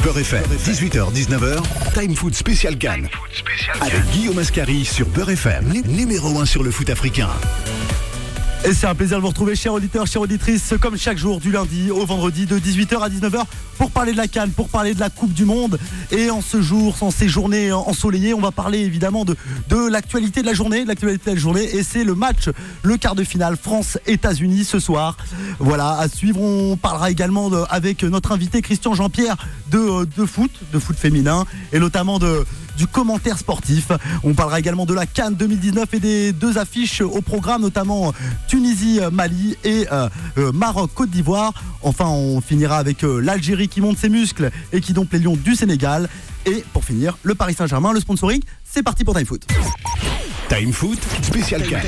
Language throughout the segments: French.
Beurre FM, 18h-19h, Time Foot Spécial Cannes. Avec Guillaume Ascari sur Beurre FM, numéro 1 sur le foot africain. Et c'est un plaisir de vous retrouver, chers auditeurs, chères auditrices, comme chaque jour du lundi au vendredi de 18h à 19h pour parler de la CAN, pour parler de la Coupe du Monde. Et en ce jour, en ces journées ensoleillées, on va parler évidemment de l'actualité de la journée, et c'est le match, le quart de finale France-États-Unis ce soir. Voilà, à suivre, on parlera également avec notre invité Christian Jean-Pierre de foot féminin et notamment du commentaire sportif. On parlera également de la CAN 2019 et des deux affiches au programme, notamment Tunisie-Mali et Maroc-Côte d'Ivoire. Enfin, on finira avec l'Algérie qui monte ses muscles et qui dompte les Lions du Sénégal. Et pour finir, le Paris Saint-Germain, le sponsoring. C'est parti pour Time Foot. Time Foot, spécial CAN.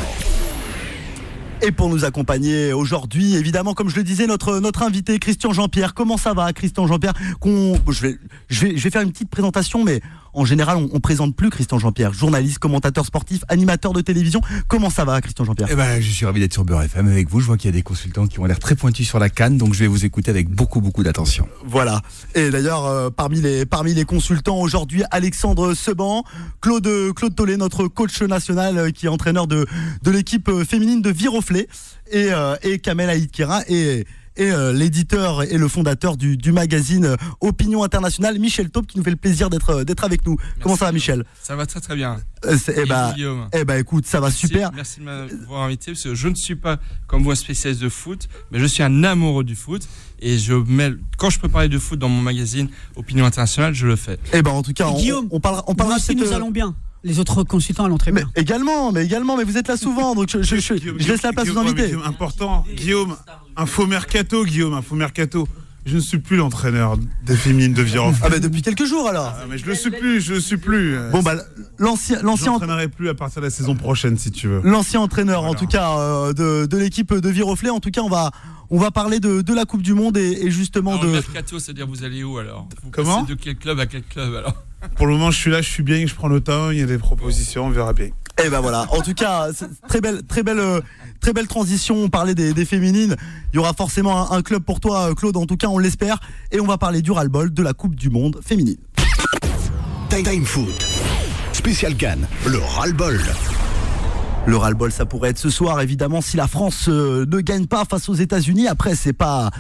Et pour nous accompagner aujourd'hui, évidemment, comme je le disais, notre invité Christian Jean-Pierre. Comment ça va, Christian Jean-Pierre? Je vais faire une petite présentation, mais en général, on présente plus Christian Jean-Pierre, journaliste, commentateur sportif, animateur de télévision. Comment ça va, Christian Jean-Pierre? Je suis ravi d'être sur Beurre FM avec vous. Je vois qu'il y a des consultants qui ont l'air très pointus sur la CAN, donc je vais vous écouter avec beaucoup d'attention. Voilà. Et d'ailleurs, parmi les consultants aujourd'hui, Alexandre Seban, Claude Tollet, notre coach national qui est entraîneur de l'équipe féminine de Viroflay, et Kamel Aïd-Kira et l'éditeur et le fondateur du magazine Opinion Internationale, Michel Taube, qui nous fait le plaisir d'être avec nous. Merci. Comment ça va, Michel? Ça va très bien. Guillaume. Écoute, ça va super. Merci de m'avoir invité, parce que je ne suis pas comme vous un spécialiste de foot, mais je suis un amoureux du foot. Et quand je peux parler de foot dans mon magazine Opinion Internationale, je le fais. En tout cas, Guillaume, on parlera aussi nous allons bien. Les autres consultants allons très bien. Mais également, mais vous êtes là souvent, donc je laisse la place aux invités. Important, Guillaume, info mercato. Je ne suis plus l'entraîneur des féminines de Viroflay. Depuis quelques jours alors. Mais je le suis plus. Bon l'ancien je n'entraînerai plus à partir de la saison prochaine, si tu veux. L'ancien entraîneur, en tout cas, de l'équipe de Viroflay. En tout cas, on va parler de la Coupe du Monde et justement alors, de mercato, c'est-à-dire vous allez où alors? Comment? De quel club à quel club alors? Pour le moment, je suis là, je suis bien, je prends le temps, il y a des propositions, on verra bien. Et voilà. En tout cas, très belle transition. On parlait des féminines. Il y aura forcément un club pour toi, Claude. En tout cas, on l'espère. Et on va parler du ras-le-bol de la Coupe du Monde féminine. Time Foot, spécial CAN, le ras-le-bol. Le ras-le-bol, ça pourrait être ce soir, évidemment, si la France ne gagne pas face aux États-Unis. Après, c'est pas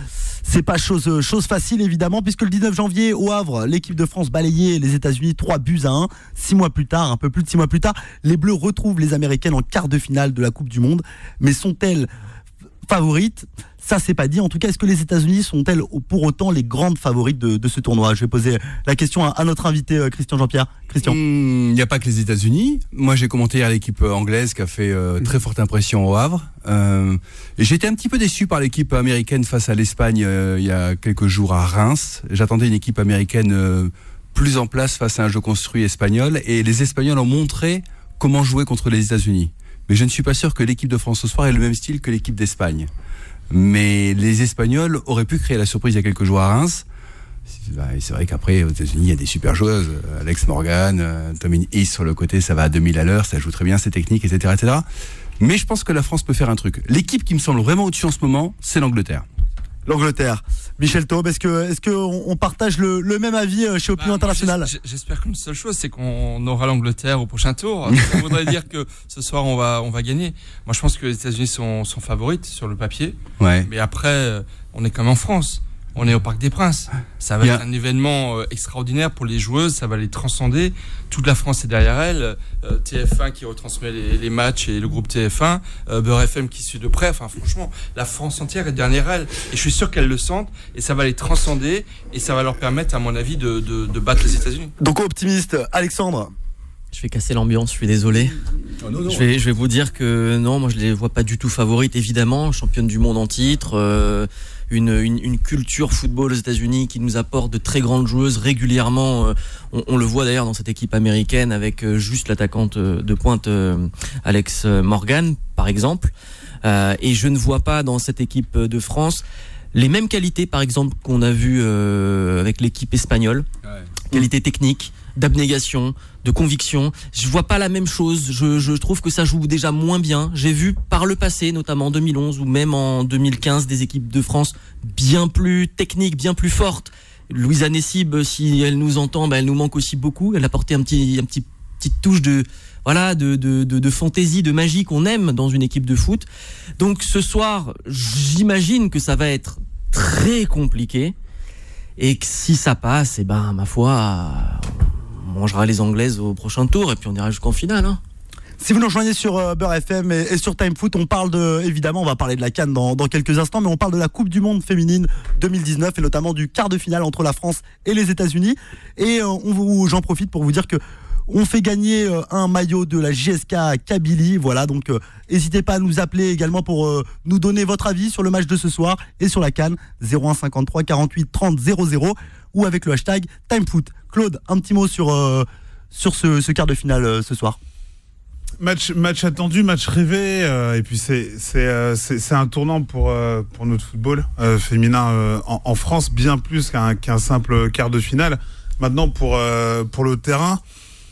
chose facile, évidemment, puisque le 19 janvier, au Havre, l'équipe de France balayait les États-Unis 3-1. 6 mois plus tard, un peu plus de 6 mois plus tard, les Bleus retrouvent les Américaines en quart de finale de la Coupe du Monde. Mais sont-elles favorites? Ça, c'est pas dit. En tout cas, est-ce que les États-Unis sont-elles pour autant les grandes favorites de ce tournoi? Je vais poser la question à notre invité, Christian Jean-Pierre. Christian. Il n'y a pas que les États-Unis. Moi, j'ai commenté hier l'équipe anglaise qui a fait très forte impression au Havre. Et j'ai été un petit peu déçu par l'équipe américaine face à l'Espagne il y a quelques jours à Reims. J'attendais une équipe américaine plus en place face à un jeu construit espagnol. Et les Espagnols ont montré comment jouer contre les États-Unis. Mais je ne suis pas sûr que l'équipe de France ce soir ait le même style que l'équipe d'Espagne. Mais les Espagnols auraient pu créer la surprise il y a quelques jours à Reims. C'est vrai qu'après, aux États-Unis, il y a des super joueuses. Alex Morgan, Tommy East sur le côté, ça va à 2000 à l'heure, ça joue très bien, c'est technique, etc., etc. Mais je pense que la France peut faire un truc. L'équipe qui me semble vraiment au-dessus en ce moment, c'est l'Angleterre. L'Angleterre. Michel Taube, est-ce qu'on partage le même avis chez Opinion Internationale? J'espère qu'une seule chose, c'est qu'on aura l'Angleterre au prochain tour. Ça voudrait dire que ce soir, on va gagner. Moi, je pense que les États-Unis sont favorites sur le papier. Ouais. Mais après, on est comme en France. On est au Parc des Princes. Ça va être un événement extraordinaire pour les joueuses. Ça va les transcender. Toute la France est derrière elles. TF1 qui retransmet les matchs et le groupe TF1. Beurre FM qui suit de près. Enfin, franchement, la France entière est derrière elles. Et je suis sûr qu'elles le sentent. Et ça va les transcender. Et ça va leur permettre, à mon avis, de battre les États-Unis. Donc, optimiste, Alexandre. Je vais casser l'ambiance, je suis désolé. Non. Je vais vous dire que non, moi je les vois pas du tout favorites, évidemment. Championne du monde en titre, une culture football aux États-Unis qui nous apporte de très grandes joueuses régulièrement. On le voit d'ailleurs dans cette équipe américaine avec juste l'attaquante de pointe Alex Morgan, par exemple. Et je ne vois pas dans cette équipe de France les mêmes qualités, par exemple, qu'on a vu avec l'équipe espagnole. Ouais. Qualité technique, d'abnégation, de conviction. Je vois pas la même chose. Je trouve que ça joue déjà moins bien. J'ai vu par le passé, notamment en 2011 ou même en 2015, des équipes de France bien plus techniques, bien plus fortes Louisa Nessib, si elle nous entend, elle nous manque aussi beaucoup. Elle a apporté petite touche de fantaisie, de magie qu'on aime dans une équipe de foot. Donc ce soir, j'imagine que ça va être très compliqué et que si ça passe, ma foi, on mangera les Anglaises au prochain tour et puis on ira jusqu'en finale. Hein. Si vous nous rejoignez sur Beurre FM et sur Time Foot, on parle évidemment, on va parler de la CAN dans quelques instants, mais on parle de la Coupe du Monde féminine 2019 et notamment du quart de finale entre la France et les États-Unis. Et j'en profite pour vous dire que on fait gagner un maillot de la JSK Kabylie. Voilà, donc n'hésitez pas à nous appeler également pour nous donner votre avis sur le match de ce soir et sur la CAN 01 53 48 30 00 ou avec le hashtag TimeFoot. Claude, un petit mot sur ce quart de finale ce soir. Match attendu, match rêvé, et puis c'est un tournant pour notre football féminin en France, bien plus qu'un simple quart de finale. Maintenant pour le terrain,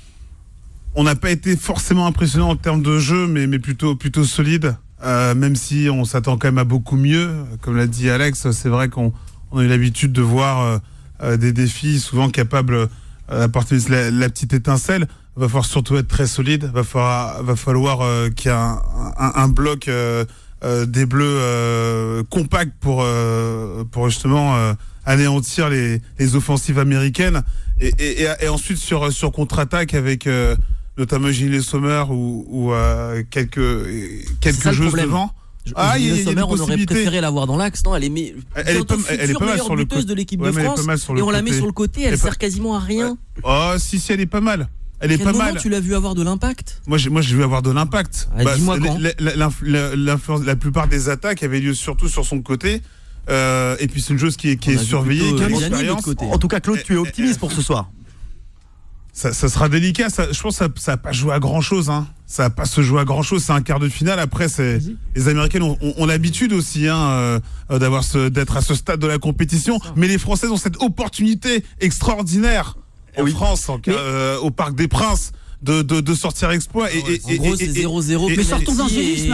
on n'a pas été forcément impressionnant en termes de jeu, mais plutôt solide, même si on s'attend quand même à beaucoup mieux. Comme l'a dit Alex, c'est vrai qu'on a eu l'habitude de voir des défis souvent capables d'apporter la petite étincelle. Va falloir surtout être très solide. Va falloir qu'il y ait un bloc des Bleus compact pour justement anéantir les offensives américaines et ensuite sur contre-attaque avec notamment Gilles Sommer ou quelques joueuses devant. Gilles Sommer, on aurait préféré l'avoir dans l'axe, non? Elle est pas mal sur le côté de l'équipe de France et on la met sur le côté. Elle sert quasiment à rien. Oh si, elle est pas mal. Elle est pas mal. Tu l'as vu avoir de l'impact? Moi, j'ai vu avoir de l'impact. Dis-moi quand. L'influence, la plupart des attaques avaient lieu surtout sur son côté. Et puis c'est une chose qui est surveillée, qui a l'expérience. En tout cas, Claude, tu es optimiste pour ce soir. Ça sera délicat. Je pense que ça va pas jouer à grand chose. Hein. Ça va pas se jouer à grand chose. C'est un quart de finale. Après, les Américaines ont l'habitude aussi d'être à ce stade de la compétition. Mais les Françaises ont cette opportunité extraordinaire. En France, au Parc des Princes, de sortir exploit. En gros, c'est 0-0. Mais sortons d'angélisme,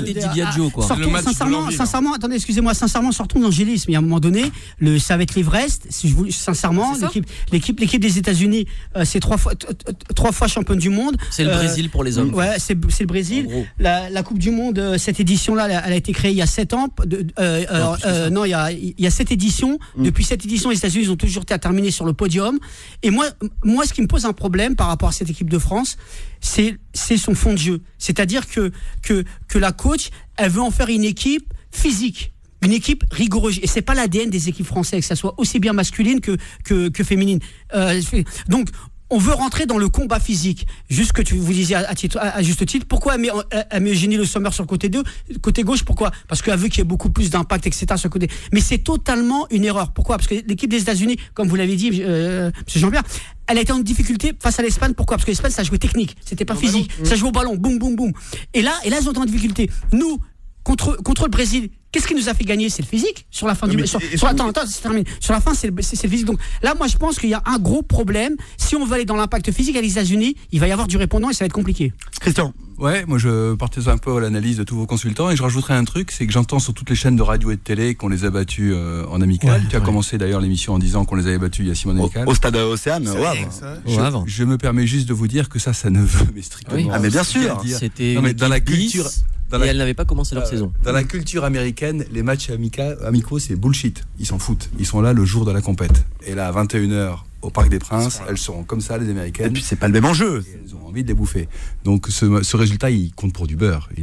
sincèrement, attendez, excusez-moi, sortons d'angélisme. Il y a un moment donné, ça va être l'Everest. Sincèrement, l'équipe des États-Unis, c'est trois fois championne du monde. C'est le Brésil pour les hommes. Ouais, c'est le Brésil. La Coupe du Monde, cette édition-là, elle a été créée il y a 7 ans. Non, il y a 7 éditions. Depuis cette édition, les États-Unis ont toujours été à terminer sur le podium. Et moi, ce qui me pose un problème par rapport à cette équipe de France, c'est son fond de jeu. C'est-à-dire que la coach, elle veut en faire une équipe physique, une équipe rigoureuse. Et c'est pas l'ADN des équipes françaises, que ça soit aussi bien masculine que féminine. Donc, on veut rentrer dans le combat physique. Juste que vous disiez à juste titre, pourquoi elle met Eugénie Le Sommer sur le côté gauche? Pourquoi? Parce qu'elle veut qu'il y ait beaucoup plus d'impact, etc. sur le côté. Mais c'est totalement une erreur. Pourquoi? Parce que l'équipe des États-Unis, comme vous l'avez dit, M. Jean-Pierre, elle a été en difficulté face à l'Espagne. Pourquoi? Parce que l'Espagne, ça jouait technique. C'était pas physique. Ça jouait au ballon. Boum, boum, boum. Et là, ils ont été en difficulté. Nous, contre le Brésil, qu'est-ce qui nous a fait gagner? C'est le physique. Sur la fin du match. Attends, c'est terminé. Sur la fin, c'est le physique. Donc là, moi, je pense qu'il y a un gros problème. Si on veut aller dans l'impact physique à les États-Unis, il va y avoir du répondant et ça va être compliqué. Christian. Ouais, moi je partage un peu l'analyse de tous vos consultants et je rajouterai un truc, c'est que j'entends sur toutes les chaînes de radio et de télé qu'on les a battus en amical. Tu as commencé d'ailleurs l'émission en disant qu'on les avait battus il y a 6 mois en amical. Au stade Océane, au Havre. Je me permets juste de vous dire que ça ne veut mais strictement. Ah mais bien sûr. C'était dans la culture. Et elles n'avaient pas commencé leur saison. Dans la culture américaine, les matchs amicaux, c'est bullshit. Ils s'en foutent. Ils sont là le jour de la compète. Et là, à 21h, au Parc des Princes, elles seront comme ça, les Américaines. Et puis, c'est pas le même enjeu. Elles ont envie de les bouffer. Donc, ce résultat, il compte pour du beurre. Il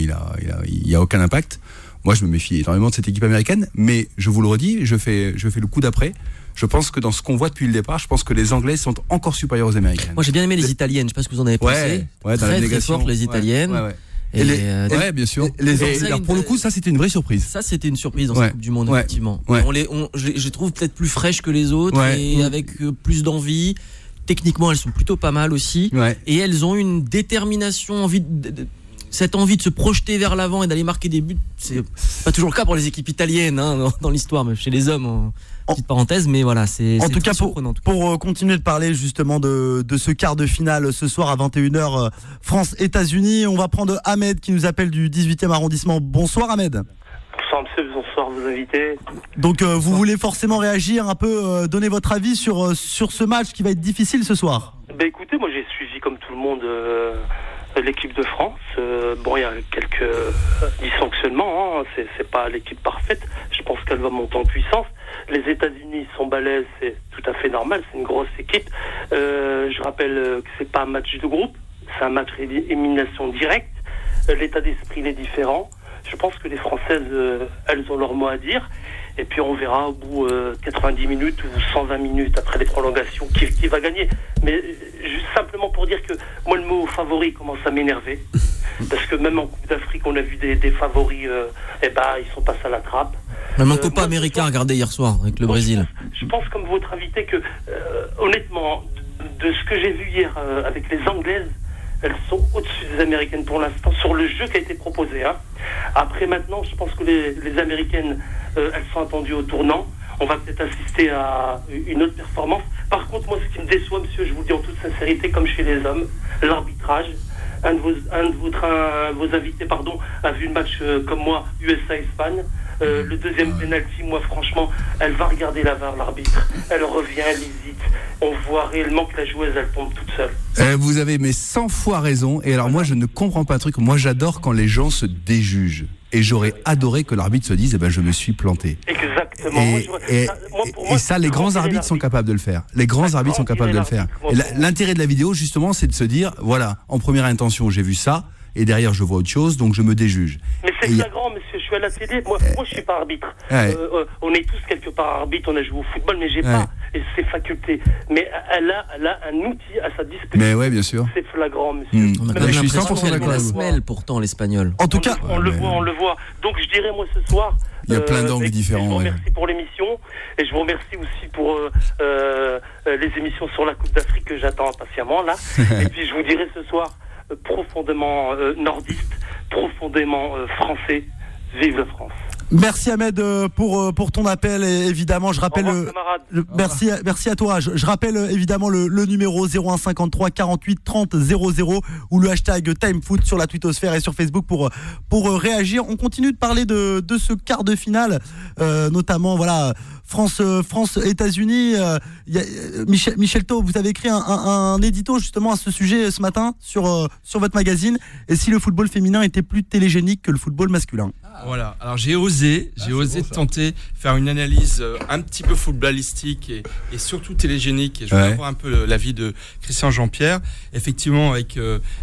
y a aucun impact. Moi, je me méfie énormément de cette équipe américaine. Mais, je vous le redis, je fais le coup d'après. Je pense que dans ce qu'on voit depuis le départ, je pense que les Anglaises sont encore supérieures aux Américaines. Moi, j'ai bien aimé les Italiennes. Je sais pas ce que vous en avez pensé. Ouais, dans très, très fortes, les Italiennes. Ouais. Ouais, bien sûr. Alors, pour le coup, ça c'était une vraie surprise. Ça c'était une surprise dans cette Coupe du Monde, effectivement. Je les trouve peut-être plus fraîches que les autres et avec plus d'envie. Techniquement, elles sont plutôt pas mal aussi. Et elles ont une détermination, cette envie de se projeter vers l'avant et d'aller marquer des buts. C'est pas toujours le cas pour les équipes italiennes dans l'histoire, mais chez les hommes. Petite parenthèse, mais voilà, c'est en tout cas pour continuer de parler justement de ce quart de finale ce soir à 21h France-États-Unis, on va prendre Ahmed qui nous appelle du 18e arrondissement. Bonsoir Ahmed. Bonsoir Bonsoir monsieur, bonsoir vos invités. Donc vous voulez forcément réagir un peu, donner votre avis sur ce match qui va être difficile ce soir. Écoutez, moi j'ai suivi comme tout le monde l'équipe de France. Bon, il y a quelques dysfonctionnements, c'est pas l'équipe parfaite. Je pense qu'elle va monter en puissance. Les États-Unis sont balèzes, c'est tout à fait normal, c'est une grosse équipe. Je rappelle que c'est pas un match de groupe, c'est un match élimination directe. L'état d'esprit est différent. Je pense que les Françaises, elles ont leur mot à dire. Et puis on verra au bout 90 minutes ou 120 minutes après les prolongations qui va gagner. Mais juste simplement pour dire que moi le mot favori commence à m'énerver. Parce que même en Coupe d'Afrique, on a vu des favoris, ils sont passés à la trappe. Même en Copa América, regardez hier soir avec le Brésil. Je pense comme votre invité que honnêtement, de ce que j'ai vu hier avec les Anglaises, elles sont au-dessus des Américaines pour l'instant sur le jeu qui a été proposé. Après maintenant, je pense que les Américaines, elles sont attendues au tournant. On va peut-être assister à une autre performance. Par contre, moi, ce qui me déçoit, monsieur, je vous le dis en toute sincérité, comme chez les hommes, l'arbitrage. Un de vos invités, a vu le match comme moi, USA-Espagne. Le deuxième penalty, moi franchement, elle va regarder la VAR, l'arbitre. Elle revient, elle hésite. On voit réellement que la joueuse, elle tombe toute seule. Vous avez 100 fois raison. Et alors moi, je ne comprends pas un truc. Moi, j'adore quand les gens se déjugent. Et j'aurais adoré que l'arbitre se dise, je me suis planté. Exactement. Et ça, les grands arbitres sont capables de le faire. Les grands arbitres sont capables de le faire. Et l'intérêt de la vidéo, justement, c'est de se dire, voilà, en première intention, j'ai vu ça. Et derrière, je vois autre chose, donc je me déjuge. Mais c'est flagrant, monsieur. Je suis à la télé. Moi, je suis pas arbitre. On est tous quelque part arbitre. On a joué au football, mais j'ai pas ces facultés. Mais elle a un outil à sa disposition. Mais ouais, bien sûr. C'est flagrant, monsieur. On a quand même je suis 100% d'accord. La semelle, pourtant, l'espagnol. En tout cas, on le voit. Donc, je dirais, moi, ce soir. Il y a plein d'angles différents. Je vous remercie pour l'émission et je vous remercie aussi pour les émissions sur la Coupe d'Afrique que j'attends impatiemment là. Et puis, je vous dirai ce soir. Profondément nordiste, profondément français. Vive la France. Merci Ahmed pour ton appel. Et évidemment, je rappelle merci à toi. Je rappelle évidemment le numéro 01 53 48 30 00 ou le hashtag TimeFoot sur la twittosphère et sur Facebook pour réagir. On continue de parler de ce quart de finale, notamment voilà. France, États-Unis. Michel Thau, vous avez écrit un édito justement à ce sujet ce matin sur votre magazine. Et si le football féminin était plus télégénique que le football masculin. Voilà. Alors j'ai osé tenter faire une analyse un petit peu footballistique et surtout télégénique. Et je voulais avoir un peu l'avis de Christian Jean-Pierre. Effectivement, avec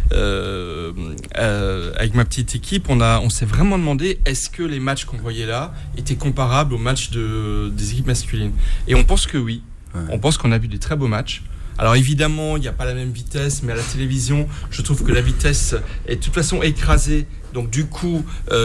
ma petite équipe, on s'est vraiment demandé est-ce que les matchs qu'on voyait là étaient comparables aux matchs des équipes masculines. Et on pense que oui. On pense qu'on a vu des très beaux matchs. Alors évidemment, il n'y a pas la même vitesse, mais à la télévision, je trouve que la vitesse est de toute façon écrasée. Donc du coup,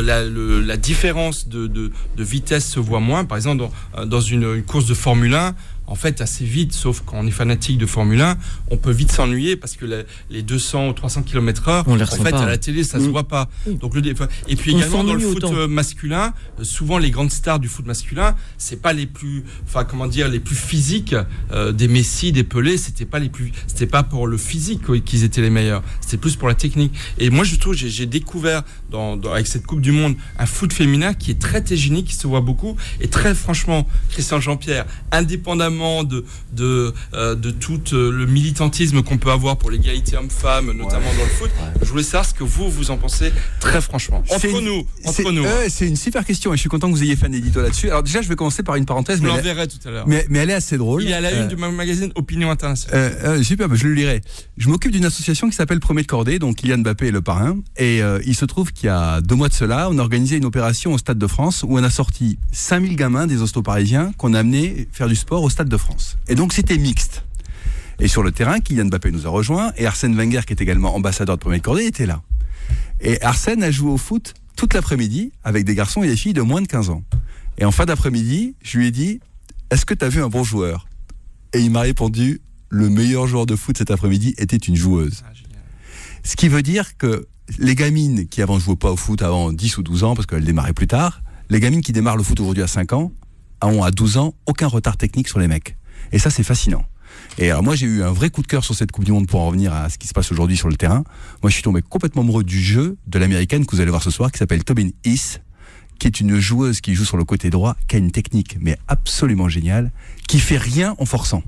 la différence de vitesse se voit moins. Par exemple, dans une course de Formule 1, en fait, assez vite, sauf quand on est fanatique de Formule 1, on peut vite s'ennuyer parce que les 200 ou 300 km/h, en fait, à la télé, ça se voit pas. Donc et puis également dans le foot masculin, souvent les grandes stars du foot masculin, c'est pas les plus physiques des Messi, des Pelé, c'était pas pour le physique qu'ils étaient les meilleurs, c'était plus pour la technique. Et moi, je trouve, j'ai découvert avec cette Coupe du Monde un foot féminin qui est très tégénique, qui se voit beaucoup et très franchement, Christian Jean-Pierre, indépendamment de tout le militantisme qu'on peut avoir pour l'égalité homme-femme, notamment dans le foot. Je voulais savoir ce que vous en pensez très franchement. Entre nous. C'est une super question et je suis content que vous ayez fait un édito là-dessus. Alors déjà, je vais commencer par une parenthèse. Je l'enverrai tout à l'heure. Mais elle est assez drôle. Il est à la une du magazine Opinion Internationale. Super, je le lirai. Je m'occupe d'une association qui s'appelle Premier de Cordée, donc Kylian Mbappé est le parrain. Et il se trouve qu'il y a 2 mois de cela, on a organisé une opération au Stade de France où on a sorti 5000 gamins des hostos parisiens qu'on a amenés faire du sport au Stade de France. Et donc c'était mixte. Et sur le terrain, Kylian Mbappé nous a rejoint et Arsène Wenger, qui est également ambassadeur de Premier de Cordée, était là. Et Arsène a joué au foot toute l'après-midi avec des garçons et des filles de moins de 15 ans. Et en fin d'après-midi, je lui ai dit « Est-ce que tu as vu un bon joueur ?» Et il m'a répondu « Le meilleur joueur de foot cet après-midi était une joueuse. » Ce qui veut dire que les gamines qui avant ne jouaient pas au foot avant 10 ou 12 ans, parce qu'elles démarraient plus tard, les gamines qui démarrent le foot aujourd'hui à 5 ans, ont à 12 ans aucun retard technique sur les mecs. Et ça, c'est fascinant. Et alors moi, j'ai eu un vrai coup de cœur sur cette Coupe du Monde pour en revenir à ce qui se passe aujourd'hui sur le terrain. Moi, je suis tombé complètement amoureux du jeu de l'américaine que vous allez voir ce soir, qui s'appelle Tobin Heath, qui est une joueuse qui joue sur le côté droit, qui a une technique mais absolument géniale, qui fait rien en forçant.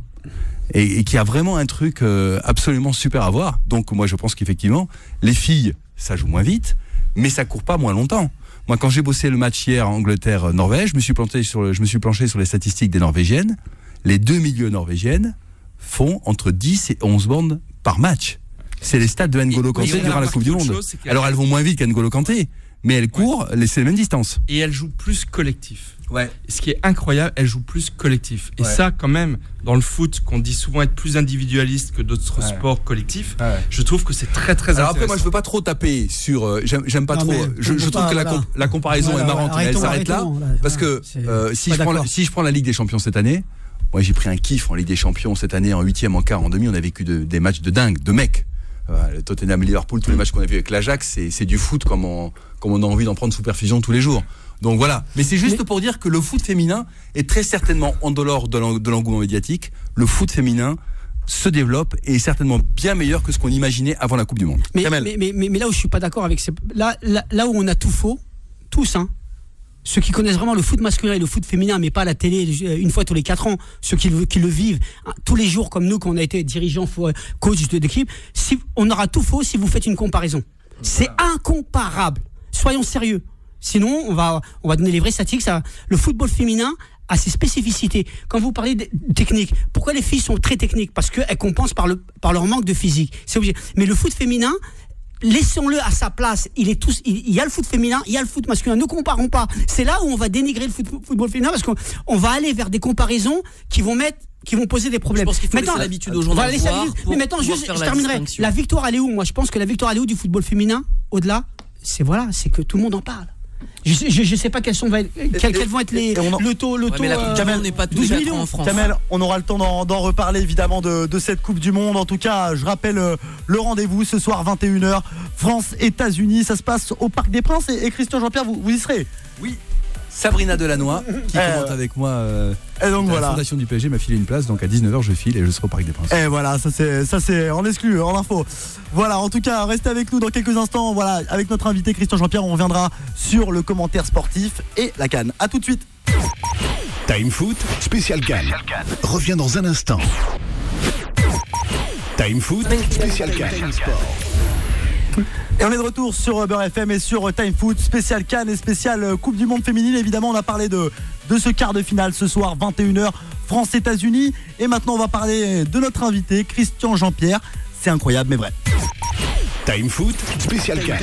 Et qui a vraiment un truc absolument super à voir. Donc moi je pense qu'effectivement, les filles, ça joue moins vite, mais ça court pas moins longtemps. Moi quand j'ai bossé le match hier Angleterre-Norvège, je me suis planché sur les statistiques des Norvégiennes. Les 2 milieux norvégiennes font entre 10 et 11 bandes par match. C'est les stats de N'Golo Kanté durant la Coupe du Monde. Alors elles vont moins vite qu'N'Golo Kanté, mais elles courent, c'est les mêmes distances. Et elles jouent plus collectif. Ouais. Ce qui est incroyable, elles jouent plus collectif. Et ça, quand même, dans le foot, qu'on dit souvent être plus individualiste que d'autres sports collectifs, je trouve que c'est très très Alors intéressant. après, moi, je veux pas trop taper sur. J'aime pas trop. Je trouve que la comparaison est marrante, mais elle s'arrête là, parce que si je prends la Ligue des Champions cette année, moi j'ai pris un kiff en Ligue des Champions cette année, en 8e, en quart, en demi, on a vécu des matchs de dingue, de mecs. Le Tottenham, Liverpool, tous les matchs qu'on a vu avec l'Ajax, c'est du foot comme on a envie d'en prendre sous perfusion tous les jours. Donc voilà. Mais c'est juste pour dire que le foot féminin est très certainement en dehors de l'engouement médiatique. Le foot féminin se développe et est certainement bien meilleur que ce qu'on imaginait avant la Coupe du Monde. Mais là où je suis pas d'accord avec là où on a tout faux, tous, hein. Ceux qui connaissent vraiment le foot masculin et le foot féminin, mais pas à la télé une fois tous les 4 ans, ceux qui le vivent tous les jours comme nous, quand on a été dirigeant, coach d'équipe, si on aura tout faux si vous faites une comparaison. C'est incomparable. Soyons sérieux. Sinon, on va donner les vraies statistiques. Le football féminin a ses spécificités. Quand vous parlez de technique, pourquoi les filles sont très techniques ? Parce qu'elles compensent par leur manque de physique. C'est obligé. Mais le foot féminin, laissons-le à sa place. Il y a le foot féminin, il y a le foot masculin. Ne comparons pas. C'est là où on va dénigrer le football féminin, parce qu'on va aller vers des comparaisons qui vont poser des problèmes. Je pense qu'il faut laisser l'habitude aux gens de voir. Mais maintenant, je terminerai. La victoire, elle est où ? Moi, je pense que la victoire, elle est où du football féminin ? Au-delà, c'est que tout le monde en parle. Je sais pas quels vont être le taux. Jamel n'est pas 12 millions en France. Jamel, on aura le temps d'en reparler évidemment de cette Coupe du Monde. En tout cas, je rappelle le rendez-vous ce soir 21h, France-États-Unis. Ça se passe au Parc des Princes et Christian Jean-Pierre, vous y serez ? Oui. Sabrina Delannoy qui commente avec moi et donc la fondation du PSG m'a filé une place, donc à 19h je file et je serai au Parc des Princes. Et voilà, ça c'est en exclu, en info. Voilà, en tout cas, restez avec nous dans quelques instants. Voilà, avec notre invité Christian Jean-Pierre, on reviendra sur le commentaire sportif et la CAN. À tout de suite. Time Foot, spécial CAN. Reviens dans un instant. Time Foot, spécial CAN. Et on est de retour sur Beurre FM et sur Time Foot, spécial CAN et spécial Coupe du Monde féminine. Évidemment, on a parlé de ce quart de finale ce soir, 21h, France-États-Unis. Et maintenant, on va parler de notre invité, Christian Jean-Pierre. C'est incroyable, mais vrai. Time Foot, spécial CAN.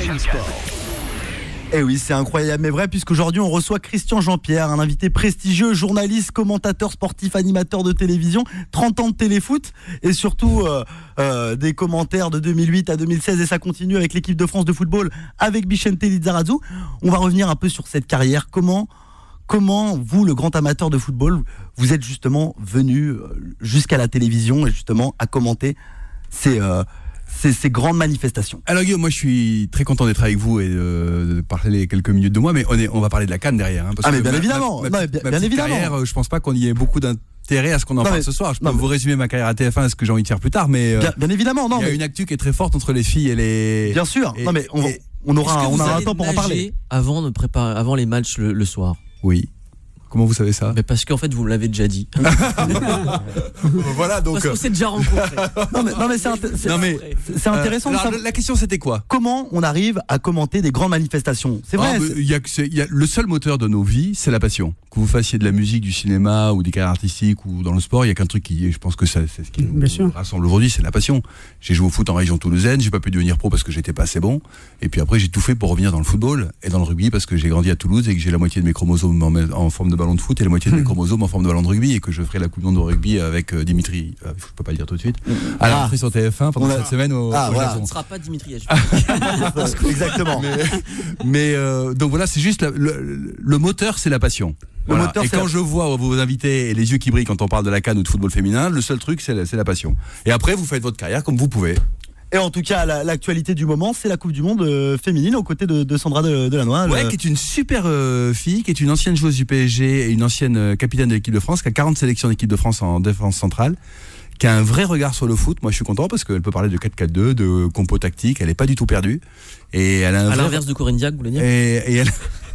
Et oui, c'est incroyable, mais vrai, puisqu'aujourd'hui, on reçoit Christian Jean-Pierre, un invité prestigieux, journaliste, commentateur sportif, animateur de télévision, 30 ans de téléfoot, et surtout des commentaires de 2008 à 2016, et ça continue avec l'équipe de France de football, avec Vicente Lizarazu. On va revenir un peu sur cette carrière. Comment, vous, le grand amateur de football, vous êtes justement venu jusqu'à la télévision, et justement à commenter ces grandes manifestations. Alors Guillaume, moi je suis très content d'être avec vous et de parler quelques minutes de moi, mais on va parler de la CAN derrière. Hein, parce que bien évidemment. Ma carrière, je pense pas qu'on y ait beaucoup d'intérêt à ce qu'on en parle ce soir. Je peux vous résumer ma carrière à TF1 à ce que j'ai envie de faire plus tard, mais bien évidemment. Il y a une actu qui est très forte entre les filles et les. Bien sûr. On aura un temps pour en parler. Avant les matchs le soir. Oui. Comment vous savez ça ? Mais parce qu'en fait vous me l'avez déjà dit. Voilà, donc. Parce qu'on s'est déjà rencontrés. non mais c'est intéressant. Alors, la question c'était quoi ? Comment on arrive à commenter des grandes manifestations ? C'est vrai. Il y a le seul moteur de nos vies, c'est la passion. Que vous fassiez de la musique, du cinéma ou des carrières artistiques ou dans le sport, il y a qu'un truc je pense que c'est ce qui nous rassemble aujourd'hui, c'est la passion. J'ai joué au foot en région toulousaine, j'ai pas pu devenir pro parce que j'étais pas assez bon. Et puis après j'ai tout fait pour revenir dans le football et dans le rugby parce que j'ai grandi à Toulouse et que j'ai la moitié de mes chromosomes en forme de ballon de foot et la moitié de mes chromosomes en forme de ballon de rugby et que je ferai la Coupe du Monde de rugby avec Dimitri, je peux pas le dire tout de suite, à la rentrée sur TF1 pendant cette semaine au Japon. Ce ne sera pas Dimitri. Exactement. Mais donc voilà, c'est juste le moteur, c'est la passion. Voilà. Et quand je vois vos invités et les yeux qui brillent quand on parle de la CAN ou de football féminin, le seul truc c'est la passion. Et après vous faites votre carrière comme vous pouvez. Et en tout cas, l'actualité du moment, c'est la Coupe du Monde féminine aux côtés de Sandra Delannoy. Ouais, qui est une super fille, qui est une ancienne joueuse du PSG et une ancienne capitaine de l'équipe de France, qui a 40 sélections d'équipe de France en défense centrale, qui a un vrai regard sur le foot. Moi, je suis content parce qu'elle peut parler de 4-4-2, de compo tactique. Elle est pas du tout perdue. Et elle a à l'inverse de Corinne Diacre, vous voulez dire ? Et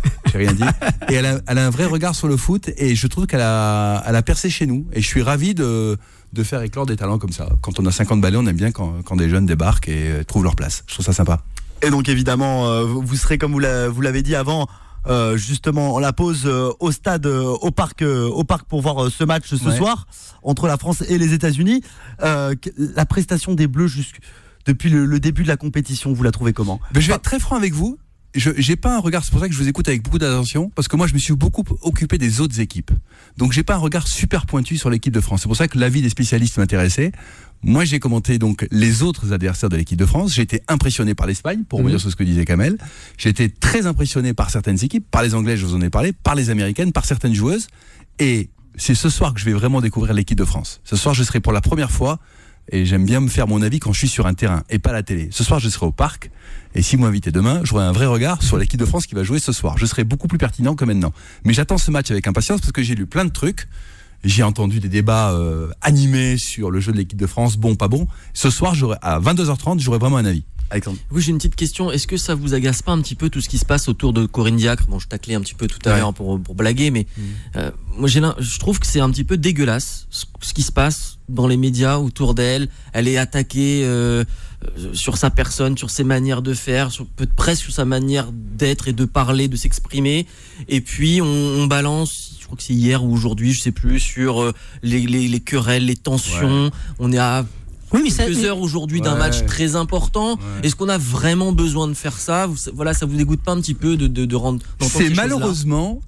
J'ai rien dit. Et elle a un vrai regard sur le foot et je trouve qu'elle a percé chez nous. Et je suis ravi de faire éclore des talents comme ça. Quand on a 50 balais, on aime bien quand des jeunes débarquent et trouvent leur place. Je trouve ça sympa. Et donc évidemment, vous serez, comme vous l'avez dit avant, justement en la pause au stade, au parc pour voir ce match ce soir entre la France et les États-Unis. La prestation des Bleus depuis le début de la compétition, vous la trouvez comment ? Je vais être très franc avec vous. J'ai pas un regard, c'est pour ça que je vous écoute avec beaucoup d'attention, parce que moi je me suis beaucoup occupé des autres équipes. Donc j'ai pas un regard super pointu sur l'équipe de France. C'est pour ça que l'avis des spécialistes m'intéressait. Moi j'ai commenté donc les autres adversaires de l'équipe de France. J'ai été impressionné par l'Espagne, pour revenir sur ce que disait Kamel. J'ai été très impressionné par certaines équipes, par les Anglaises, je vous en ai parlé, par les Américaines, par certaines joueuses. Et c'est ce soir que je vais vraiment découvrir l'équipe de France. Ce soir je serai pour la première fois, et j'aime bien me faire mon avis quand je suis sur un terrain et pas à la télé. Ce soir je serai au parc. Et si vous m'invitez demain, j'aurai un vrai regard sur l'équipe de France qui va jouer ce soir. Je serai beaucoup plus pertinent que maintenant. Mais j'attends ce match avec impatience parce que j'ai lu plein de trucs. J'ai entendu des débats animés sur le jeu de l'équipe de France, bon, pas bon. Ce soir, à 22h30, j'aurai vraiment un avis. Alexandre. Oui, j'ai une petite question. Est-ce que ça vous agace pas un petit peu tout ce qui se passe autour de Corinne Diacre ? Bon, je taclais un petit peu tout à l'heure pour blaguer, mais moi je trouve que c'est un petit peu dégueulasse ce qui se passe dans les médias autour d'elle. Elle est attaquée sur sa personne, sur ses manières de faire, presque sur sa manière d'être et de parler, de s'exprimer. Et puis on balance, je crois que c'est hier ou aujourd'hui, je sais plus, sur les querelles, les tensions. Ouais. On est à quelques heures aujourd'hui d'un match très important. Ouais. Est-ce qu'on a vraiment besoin de faire ça ? Voilà, ça vous dégoûte pas un petit peu de rendre c'est malheureusement,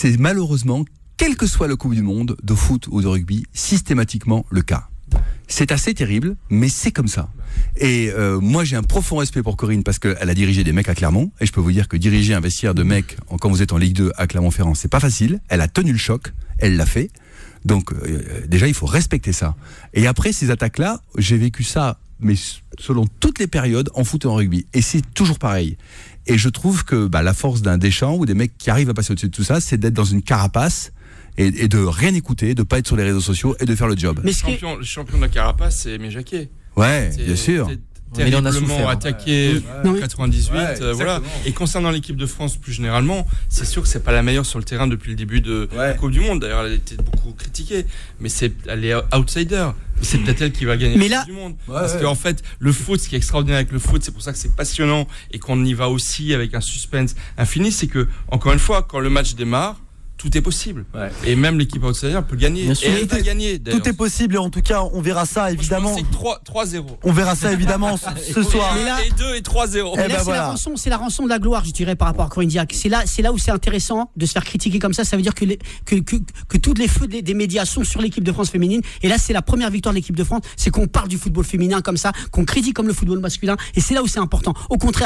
quel que soit le Coupe du Monde de foot ou de rugby, systématiquement le cas. C'est assez terrible, mais c'est comme ça. Et moi, j'ai un profond respect pour Corinne parce qu'elle a dirigé des mecs à Clermont. Et je peux vous dire que diriger un vestiaire de mecs quand vous êtes en Ligue 2 à Clermont-Ferrand, c'est pas facile. Elle a tenu le choc, elle l'a fait. Donc déjà, il faut respecter ça. Et après ces attaques-là, j'ai vécu ça, mais selon toutes les périodes, en foot et en rugby. Et c'est toujours pareil. Et je trouve que la force d'un Deschamps ou des mecs qui arrivent à passer au-dessus de tout ça, c'est d'être dans une carapace et de rien écouter, de pas être sur les réseaux sociaux et de faire le job. Mais le champion de la carapace, c'est Aimé Jacquet. Ouais, bien sûr. Terriblement attaqué en 98, voilà. Et concernant l'équipe de France plus généralement, c'est sûr que c'est pas la meilleure sur le terrain depuis le début de la Coupe du Monde. D'ailleurs, elle a été beaucoup critiquée, mais elle est outsider. C'est peut-être elle qui va gagner la Coupe du Monde. Parce qu'en fait, le foot, ce qui est extraordinaire avec le foot, c'est pour ça que c'est passionnant et qu'on y va aussi avec un suspense infini, c'est que, encore une fois, quand le match démarre, tout est possible. Ouais. Et même l'équipe outsider peut gagner. Et elle va gagner, d'ailleurs. Tout est possible et en tout cas, on verra ça évidemment. Je pense que c'est 3-0. On verra ça évidemment ce soir. Et 2 et 3-0. Et là, c'est la rançon de la gloire, je dirais, par rapport à Corinne Diacre. C'est là où c'est intéressant de se faire critiquer comme ça. Ça veut dire que tous les feux des médias sont sur l'équipe de France féminine. Et là, c'est la première victoire de l'équipe de France. C'est qu'on parle du football féminin comme ça, qu'on critique comme le football masculin. Et c'est là où c'est important. Au contraire,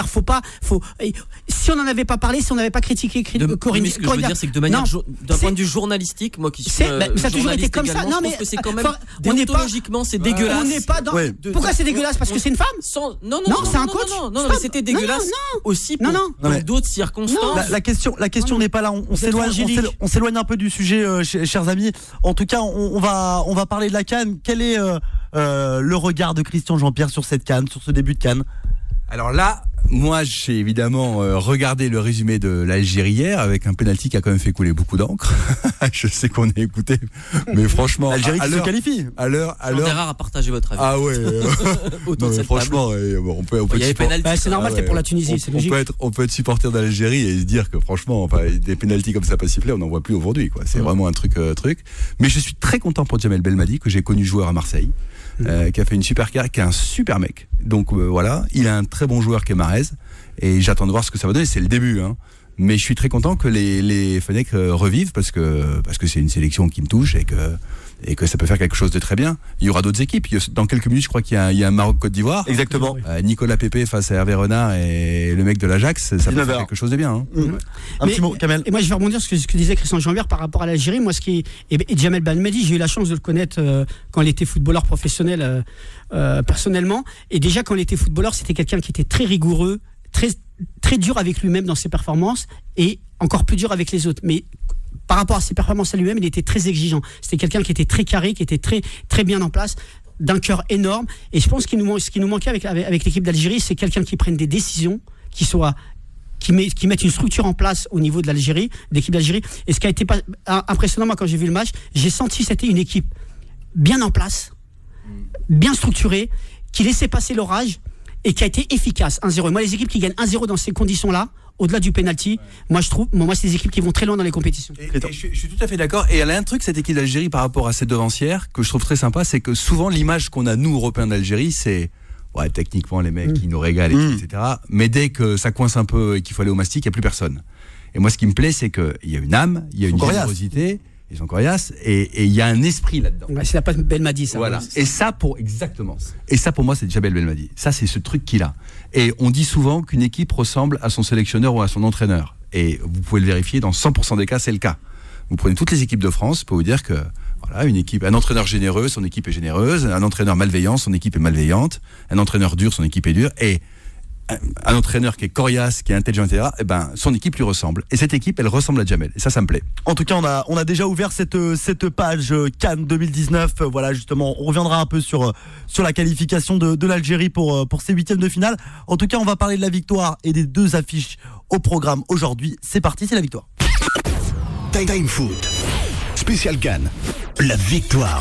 si on n'en avait pas parlé, si on n'avait pas critiqué Corinne Diacre. Ce que je veux dire, c'est que de manière d'un point de vue journalistique, moi qui suis ça a toujours été comme ça. Non, mais que c'est quand même déontologiquement c'est dégueulasse. On n'est pas dans. Pourquoi c'est dégueulasse ? Parce que c'est une femme ? Non, c'est un coach. Non, mais c'était dégueulasse aussi pour d'autres circonstances. La question n'est pas là. On s'éloigne un peu du sujet, chers amis. En tout cas, on va parler de la CAN. Quel est le regard de Christian Jean-Pierre sur cette CAN, sur ce début de CAN ? Alors là, moi, j'ai évidemment regardé le résumé de l'Algérie hier avec un penalty qui a quand même fait couler beaucoup d'encre. Je sais qu'on est écouté, mais franchement, l'Algérie qui se qualifie. À l'heure, rare à partager votre avis. Ah ouais. Non, mais franchement, on peut. Il y avait penalty. C'est normal, c'est pour la Tunisie. C'est logique. On peut être supporter de l'Algérie et se dire que franchement, des penaltys comme ça pas sifflés, on n'en voit plus aujourd'hui, quoi. C'est vraiment un truc. Mais je suis très content pour Djamel Belmadi que j'ai connu joueur à Marseille. Qui a fait une super carrière, qui est un super mec. Donc voilà, il a un très bon joueur qui est Mahrez, et j'attends de voir ce que ça va donner. C'est le début, hein. Mais je suis très content que les Fennecs revivent parce que c'est une sélection qui me touche et que ça peut faire quelque chose de très bien. Il y aura d'autres équipes. Dans quelques minutes, je crois qu'il y a un Maroc-Côte d'Ivoire. Exactement. Nicolas Pépé face à Hervé Renard et le mec de l'Ajax, ça peut faire quelque chose de bien. Hein. Un petit mot, Kamel. Et moi, je vais rebondir sur ce que disait Christian Jean-Pierre par rapport à l'Algérie. Moi, et Djamel Belmadi, j'ai eu la chance de le connaître quand il était footballeur professionnel personnellement. Et déjà, quand il était footballeur, c'était quelqu'un qui était très rigoureux, très dur avec lui-même dans ses performances et encore plus dur avec les autres. Mais par rapport à ses performances à lui-même, il était très exigeant. C'était quelqu'un qui était très carré, qui était très, très bien en place, d'un cœur énorme. Et je pense ce qui nous manquait avec l'équipe d'Algérie, c'est quelqu'un qui prenne des décisions, qui soit qui mettent une structure en place au niveau de l'Algérie, de l'équipe d'Algérie. Et ce qui a été impressionnant, moi, quand j'ai vu le match, j'ai senti que c'était une équipe bien en place, bien structurée, qui laissait passer l'orage et qui a été efficace. 1-0. Moi, les équipes qui gagnent 1-0 dans ces conditions-là, au-delà du penalty, moi c'est des équipes qui vont très loin dans les compétitions. Et je suis tout à fait d'accord. Et elle a un truc, cette équipe d'Algérie, par rapport à cette devancière, que je trouve très sympa, c'est que souvent l'image qu'on a, nous, Européens d'Algérie, c'est ouais, techniquement les mecs qui nous régalent, etc. Mais dès que ça coince un peu et qu'il faut aller au mastic, il n'y a plus personne. Et moi, ce qui me plaît, c'est qu'il y a une âme, il y a une générosité, ils sont coriaces, et il y a un esprit là-dedans. Ouais, c'est la passe Belmadi, ça. Voilà. Et ça, pour moi, c'est Djabel Belmadi. Ça, c'est ce truc qu'il a. Et on dit souvent qu'une équipe ressemble à son sélectionneur ou à son entraîneur. Et vous pouvez le vérifier, dans 100% des cas, c'est le cas. Vous prenez toutes les équipes de France pour vous dire que, voilà, une équipe, un entraîneur généreux, son équipe est généreuse, un entraîneur malveillant, son équipe est malveillante, un entraîneur dur, son équipe est dure, et un entraîneur qui est coriace, qui est intelligent, etc., eh ben, son équipe lui ressemble. Et cette équipe, elle ressemble à Djamel. Et ça me plaît. En tout cas, on a déjà ouvert cette page Cannes 2019. Voilà, justement, on reviendra un peu sur la qualification de l'Algérie pour ces huitièmes de finale. En tout cas, on va parler de la victoire et des deux affiches au programme aujourd'hui. C'est parti, c'est la victoire. Time Foot, spécial Cannes, la victoire.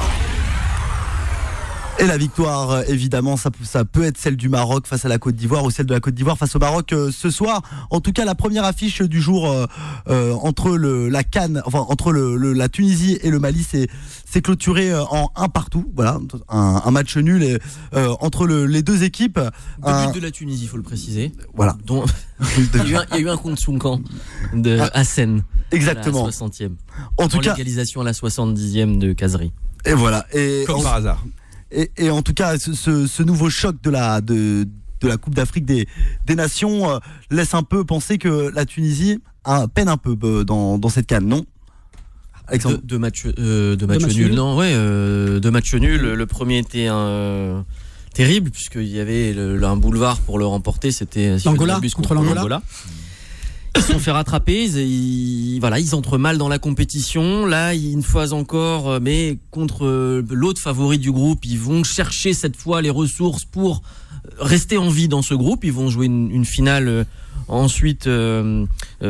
Et la victoire, évidemment, ça peut être celle du Maroc face à la Côte d'Ivoire ou celle de la Côte d'Ivoire face au Maroc ce soir. En tout cas, la première affiche du jour entre la Cannes, enfin entre la Tunisie et le Mali, c'est clôturé en 1 partout. Voilà, un match nul entre les deux équipes. But de la Tunisie, il faut le préciser. Voilà. Il y a eu un contre Sounkan de Hassen. Exactement. À la 60e. En tout cas, l'égalisation à la 70e de Kazri. Et voilà. Comme par hasard. Et en tout cas, ce nouveau choc de la Coupe d'Afrique des Nations laisse un peu penser que la Tunisie peine un peu dans cette CAN, non, Alexandre? Deux matchs nuls, non, ouais, 2 matchs nuls. Le premier était terrible puisqu'il y avait un boulevard pour le remporter. C'était l'Angola, contre l'Angola. Ils se sont fait rattraper, ils entrent mal dans la compétition. Là, une fois encore, mais contre l'autre favori du groupe, ils vont chercher cette fois les ressources pour rester en vie dans ce groupe. Ils vont jouer une finale ensuite pour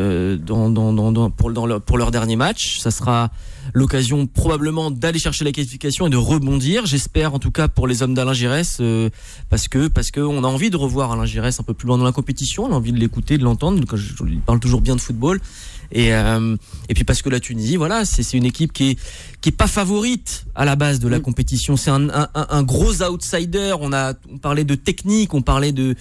leur dernier match. Ça sera l'occasion probablement d'aller chercher la qualification et de rebondir. J'espère en tout cas pour les hommes d'Alain Giresse, parce que on a envie de revoir Alain Giresse un peu plus loin dans la compétition. On a envie de l'écouter, de l'entendre. Il parle toujours bien de football. Et puis parce que la Tunisie, voilà, c'est une équipe qui est pas favorite à la base de la compétition. C'est un gros outsider. On parlait de technique, on parlait de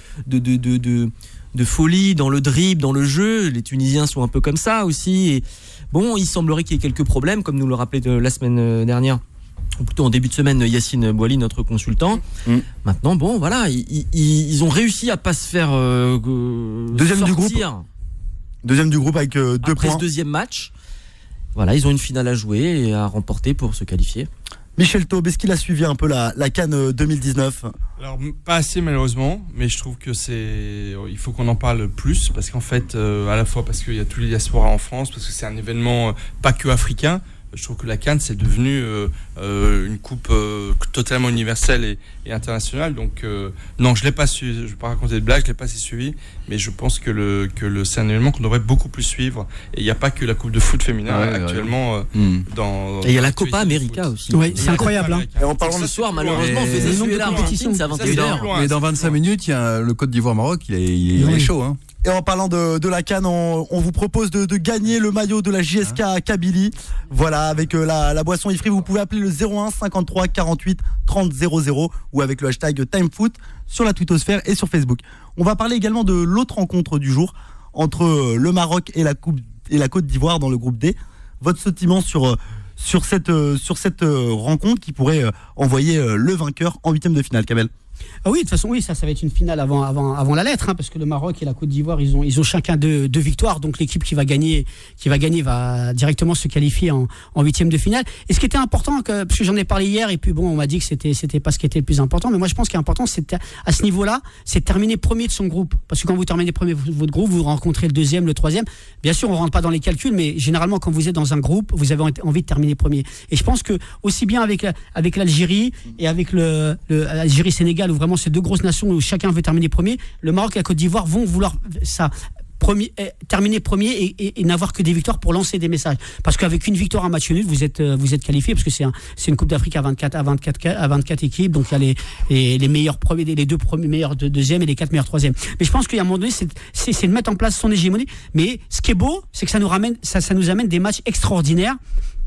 folie dans le dribble, dans le jeu. Les Tunisiens sont un peu comme ça aussi. Et bon, il semblerait qu'il y ait quelques problèmes, comme nous le rappelait la semaine dernière, ou plutôt en début de semaine, Yacine Bouali, notre consultant. Maintenant, bon, voilà, ils ont réussi à pas se faire deuxième sortir. Du groupe. Deuxième du groupe avec 2 points. Après ce deuxième match, voilà, ils ont une finale à jouer et à remporter pour se qualifier. Michel Taube, est-ce qu'il a suivi un peu la CAN 2019 ? Alors, pas assez malheureusement, mais je trouve que il faut qu'on en parle plus, parce qu'en fait, à la fois parce qu'il y a tous les diasporas en France, parce que c'est un événement pas que africain. Je trouve que la CAN c'est devenu une coupe totalement universelle et internationale. Donc non, je l'ai pas suivi. Je vais pas raconter de blagues, je l'ai pas assez suivi, mais je pense que c'est un événement qu'on devrait beaucoup plus suivre. Et il n'y a pas que la coupe de foot féminin actuellement dans. Et il y a la Copa América aussi. Oui, c'est incroyable. Hein. Et en parlant de ce soir, malheureusement, on faisait suivre l'Argentine, c'est à 21h. Mais dans 25 minutes, il y a le Côte d'Ivoire-Maroc, il est chaud, hein. Et en parlant de la CAN, on vous propose de gagner le maillot de la JSK Kabylie. Voilà, avec la boisson Ifri, vous pouvez appeler le 01 53 48 30 00 ou avec le hashtag TimeFoot sur la twittosphère et sur Facebook. On va parler également de l'autre rencontre du jour entre le Maroc et la Côte d'Ivoire dans le groupe D. Votre sentiment sur cette rencontre qui pourrait envoyer le vainqueur en 8e de finale, Kamel? Ah oui, de toute façon, oui, ça va être une finale avant la lettre, hein, parce que le Maroc et la Côte d'Ivoire, ils ont chacun deux victoires, donc l'équipe qui va gagner va directement se qualifier en 8e de finale. Et ce qui était important, parce que j'en ai parlé hier, et puis bon, on m'a dit que c'était pas ce qui était le plus important, mais moi je pense qu'il est important, à ce niveau-là, c'est de terminer premier de son groupe, parce que quand vous terminez premier de votre groupe, vous rencontrez le 2e, le 3e. Bien sûr, on rentre pas dans les calculs, mais généralement, quand vous êtes dans un groupe, vous avez envie de terminer premier. Et je pense que aussi bien avec l'Algérie et avec l'Algérie-Sénégal, où vraiment c'est 2 grosses nations où chacun veut terminer premier, le Maroc et la Côte d'Ivoire vont vouloir ça, terminer premier et n'avoir que des victoires pour lancer des messages. Parce qu'avec une victoire en match nul, vous êtes qualifié, parce que c'est une Coupe d'Afrique à 24 équipes, donc il y a les meilleurs premiers, les 2 premiers meilleurs deuxième et les 4 meilleurs troisième. Mais je pense qu'il y a un moment donné, c'est de mettre en place son hégémonie. Mais ce qui est beau, c'est que ça nous amène des matchs extraordinaires.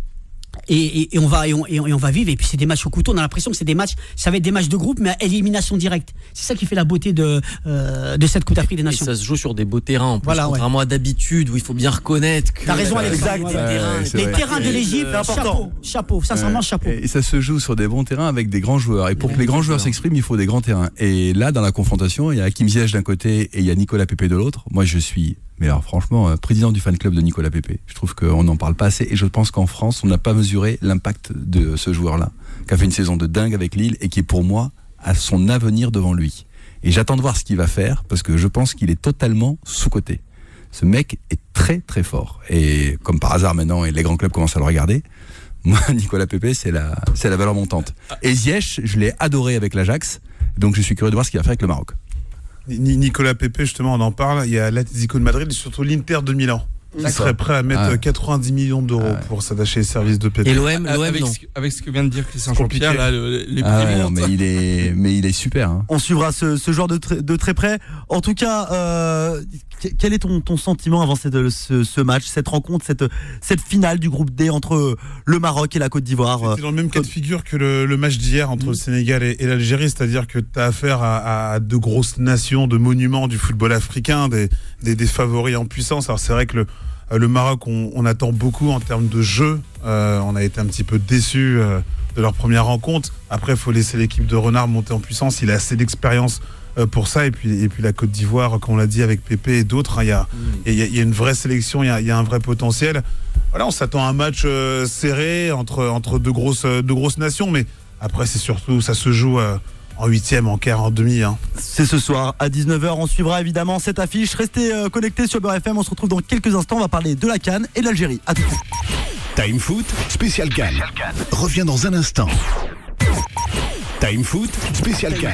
Et on va vivre, et puis c'est des matchs au couteau. On a l'impression que ça va être des matchs de groupe, mais à élimination directe. C'est ça qui fait la beauté de cette Coupe d'Afrique des Nations. Et ça se joue sur des beaux terrains en plus, contrairement à d'habitude où il faut bien reconnaître que t'as raison, exact. Les terrains de l'Égypte, chapeau, sincèrement chapeau. Et ça se joue sur des bons terrains avec des grands joueurs. Et pour que les grands joueurs s'expriment, il faut des grands terrains. Et là, dans la confrontation, il y a Hakim Ziyech d'un côté et il y a Nicolas Pepe de l'autre. Moi, je suis franchement, président du fan club de Nicolas Pepe. Je trouve qu'on n'en parle pas assez, et je pense qu'en France, on n'a pas mesuré l'impact de ce joueur-là, qui a fait une saison de dingue avec Lille et qui, pour moi, a son avenir devant lui. Et j'attends de voir ce qu'il va faire, parce que je pense qu'il est totalement sous-coté. Ce mec est très très fort. Et comme par hasard maintenant, et les grands clubs commencent à le regarder, moi, Nicolas Pepe, c'est la valeur montante. Et Ziyech, je l'ai adoré avec l'Ajax, donc je suis curieux de voir ce qu'il va faire avec le Maroc. Nicolas Pepe, justement, on en parle. Il y a l'Atlético de Madrid et surtout l'Inter de Milan. Qui serait prêt à mettre 90 millions d'euros pour s'attacher les services de Pepe. Et l'OM, avec ce que vient de dire Christian Jean-Pierre, là, les prix montent. Mais il est super. Hein. On suivra ce joueur de très près. En tout cas, quel est ton sentiment avant ce match, cette rencontre, cette finale du groupe D entre le Maroc et la Côte d'Ivoire? C'était dans le même cas de figure que le match d'hier entre le Sénégal et l'Algérie, c'est-à-dire que tu as affaire à 2 grosses nations, de monuments du football africain, des favoris en puissance. Alors c'est vrai que le Maroc, on attend beaucoup en termes de jeu. On a été un petit peu déçus de leur première rencontre. Après, il faut laisser l'équipe de Renard monter en puissance. Il a assez d'expérience pour ça. Et puis la Côte d'Ivoire, comme on l'a dit, avec Pépé et d'autres, il y a une vraie sélection, il y a un vrai potentiel. Voilà, on s'attend à un match serré entre deux grosses nations. Mais après, c'est surtout, ça se joue en 8e, en quart, en demi. Hein. C'est ce soir à 19h. On suivra évidemment cette affiche. Restez connectés sur Beurre FM. On se retrouve dans quelques instants. On va parler de la CAN et de l'Algérie. À tout de suite. Time Foot, spécial CAN. Revient dans un instant. Time Foot, spécial CAN.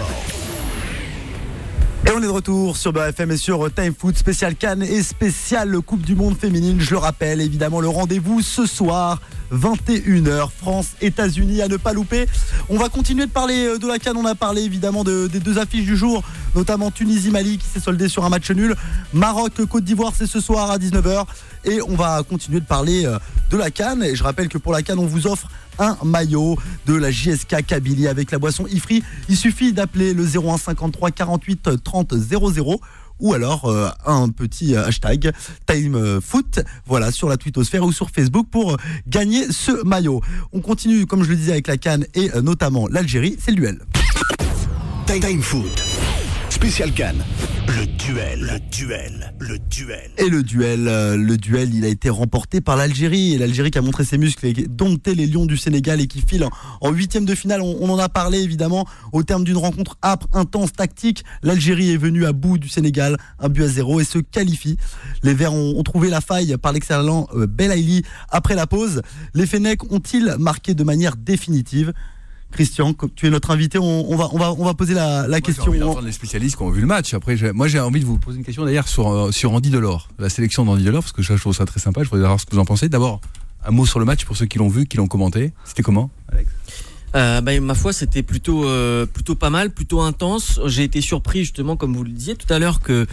Et on est de retour sur Beurre FM et sur Time Foot, spécial CAN et spécial Coupe du Monde féminine. Je le rappelle, évidemment, le rendez-vous ce soir, 21h, France-États-Unis, à ne pas louper. On va continuer de parler de la CAN. On a parlé évidemment des 2 affiches du jour, notamment Tunisie-Mali qui s'est soldé sur un match nul. Maroc-Côte d'Ivoire, c'est ce soir à 19h. Et on va continuer de parler de la CAN. Et je rappelle que pour la CAN, on vous offre un maillot de la JSK Kabylie avec la boisson Ifri. Il suffit d'appeler le 01 53 48 30 00 ou alors un petit hashtag TimeFoot, voilà, sur la twittosphère ou sur Facebook pour gagner ce maillot. On continue, comme je le disais, avec la CAN et notamment l'Algérie. C'est le duel. Time Foot, spécial CAN. Le duel. Et le duel, il a été remporté par l'Algérie. Et l'Algérie qui a montré ses muscles et dompté les Lions du Sénégal et qui file en 8e de finale. On en a parlé évidemment au terme d'une rencontre âpre, intense, tactique. L'Algérie est venue à bout du Sénégal, 1-0 et se qualifie. Les Verts ont trouvé la faille par l'excellent Belaïli après la pause. Les Fennecs ont-ils marqué de manière définitive? Christian, tu es notre invité, on va poser la question. J'ai envie d'entendre les spécialistes qui ont vu le match. Après, moi j'ai envie de vous poser une question d'ailleurs sur Andy Delors, la sélection d'Andy Delors, parce que je trouve ça très sympa. Je voudrais savoir ce que vous en pensez. D'abord, un mot sur le match pour ceux qui l'ont vu, qui l'ont commenté. C'était comment, Alex? Ma foi, c'était plutôt pas mal, plutôt intense. J'ai été surpris justement, comme vous le disiez tout à l'heure, que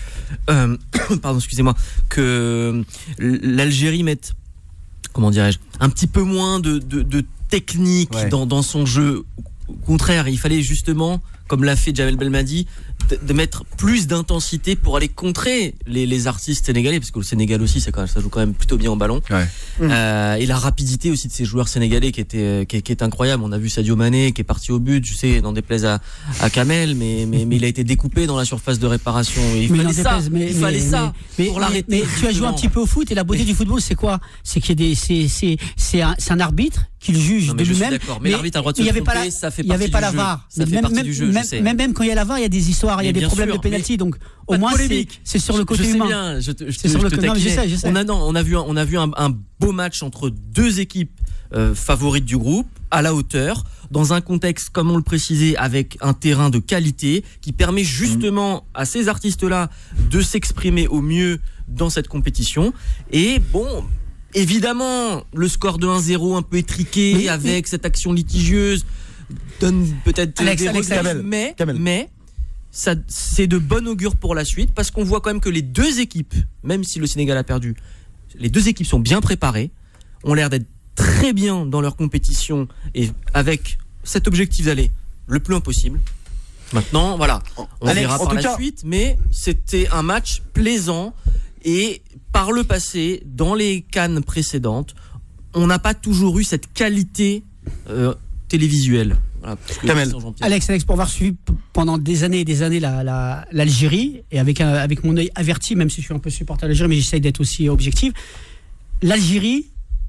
que l'Algérie mette, comment dirais-je, un petit peu moins de technique dans son jeu. Au contraire, il fallait justement, comme l'a fait Jamel Belmadi, de mettre plus d'intensité pour aller contrer les artistes sénégalais, parce que le Sénégal aussi ça joue quand même plutôt bien au ballon. Et la rapidité aussi de ces joueurs sénégalais qui est incroyable. On a vu Sadio Mané qui est parti au but, je sais, n'en déplaise à Kamel, mais il a été découpé dans la surface de réparation. Et il fallait ça pour l'arrêter. Mais tu as joué un petit peu au foot, et la beauté du football, c'est quoi? C'est qu'il y a c'est un arbitre qui le juge de lui-même. Mais l'arbitre a le droit de se tromper, ça fait partie du jeu. Il n'y avait pas la VAR. Ça fait partie du jeu. Même quand il y a la VAR, il y a des histoires, il y a des problèmes de pénalty. Donc au moins c'est sur le côté humain. C'est sur le côté. Je sais. On a vu un beau match entre 2 équipes favorites du groupe. à la hauteur, dans un contexte, comme on le précisait, avec un terrain de qualité qui permet justement à ces artistes-là de s'exprimer au mieux dans cette compétition. Et bon, évidemment, le score de 1-0 un peu étriqué avec cette action litigieuse donne peut-être des regrets, mais ça, c'est de bon augure pour la suite parce qu'on voit quand même que les deux équipes, même si le Sénégal a perdu, les deux équipes sont bien préparées, ont l'air d'être très bien dans leur compétition et avec cet objectif d'aller le plus loin possible. Maintenant, voilà, on verra par la suite, mais c'était un match plaisant et par le passé, dans les CAN précédentes, on n'a pas toujours eu cette qualité télévisuelle. Voilà, Alex, pour avoir suivi pendant des années et des années l'Algérie, et avec mon œil averti, même si je suis un peu supporter de l'Algérie, mais j'essaye d'être aussi objectif, l'Algérie,